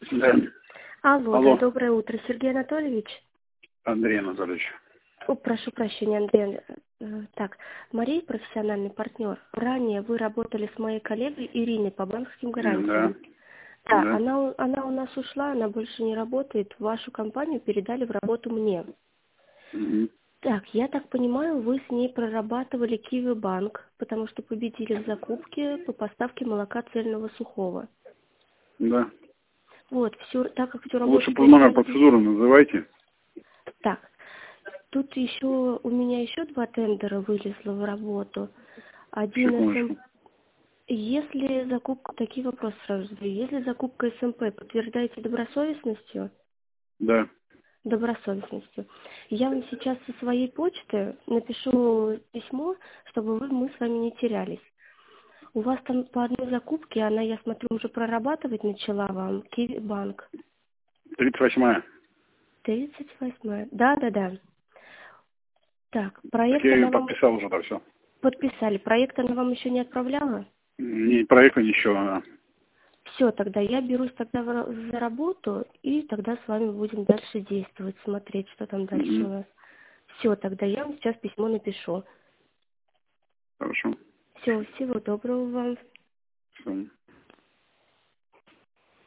Да. Алло, Алло, да, доброе утро, Сергей Анатольевич. Андрей Анатольевич. О, прошу прощения, Андрей. Так, Мария, профессиональный партнер. Ранее вы работали с моей коллегой Ириной по банковским Да, гарантиям. Да, да. она у нас ушла, она больше не работает. Вашу компанию передали в работу мне. Мгм. Так, я так понимаю, вы с ней прорабатывали Киви Банк, потому что победили в закупке по поставке молока цельного сухого. Да. Вот, все, так как всю Лучше работу по номер передали. процедуры называйте. Так, тут еще у меня еще 2 тендера вылезло в работу. Один СМ. Секундочку. Если закупка, такие вопросы сразу задаю. Если закупка СМП, подтверждаете добросовестностью? Да. Добросовестностью. Я вам сейчас со своей почты напишу письмо, чтобы мы с вами не терялись. У вас там по одной закупке, она, я смотрю, уже прорабатывать начала вам, Киви Банк. 38-я. 38. Да. Так, Так проект я ее она вам подписал уже, так все. подписали. Проект она вам еще не отправляла? Ни проекта, ничего. Она. Все, тогда я берусь тогда за работу, и тогда с вами будем дальше действовать, смотреть, что там дальше у Мгм. нас. Все, тогда я вам сейчас письмо напишу. Хорошо. Все, всего доброго вам. Всё.